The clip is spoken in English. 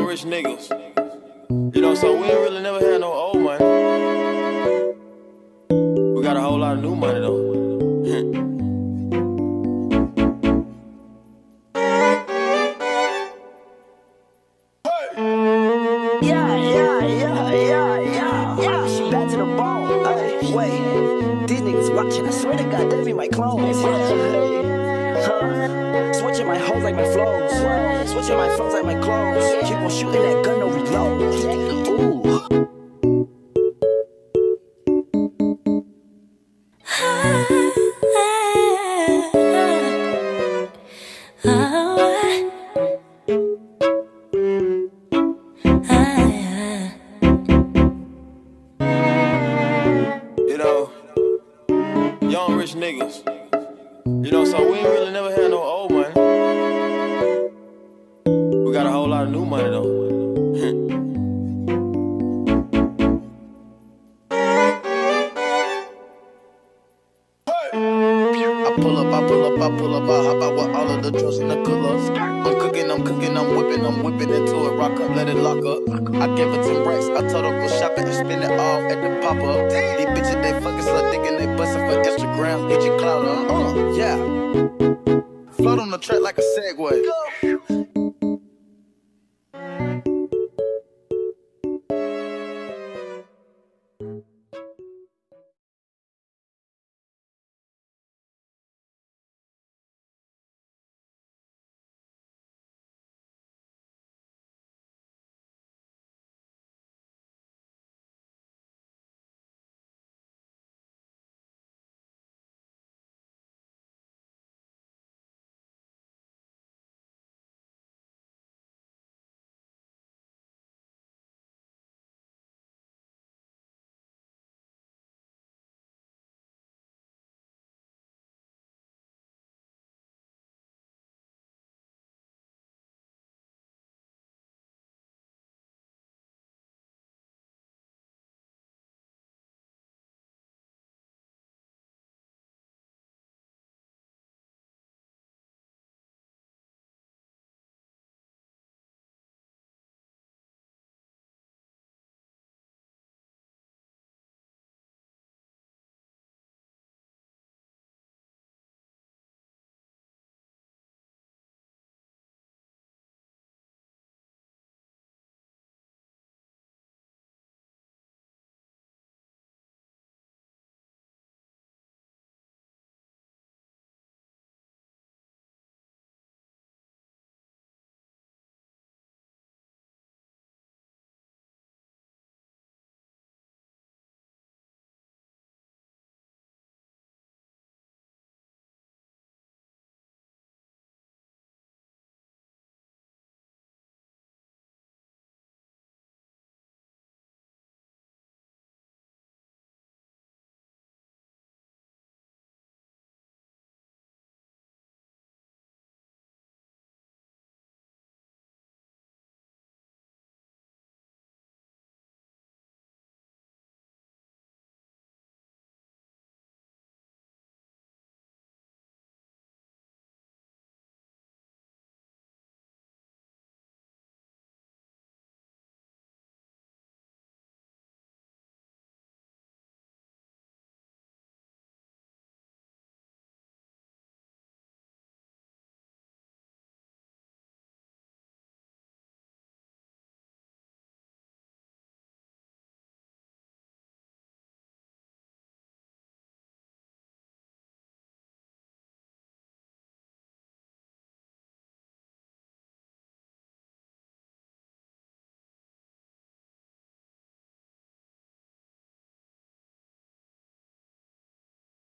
rich niggas. You know, so we ain't really never had no old money. We got a whole lot of new money though. She back to the bone. Ay, wait, these niggas watching. I swear to God, they be my clones. Switching my hoes like my flows. Switching my flows like my clothes. Keep on shooting that gun, no reload. Ooh. You know, young rich niggas. You know, so we ain't really never had no old money. We got a whole lot of new money though. I pull up, I hop out with all of the drugs in the cooler. I'm cooking, I'm whipping into it, rock up, let it lock up. I gave her 10 racks, I told her go shopping and spend it all at the pop-up. These bitches, they fucking slut dick and they bustin' for Instagram, get your clout up, yeah. Float on the track like a Segway.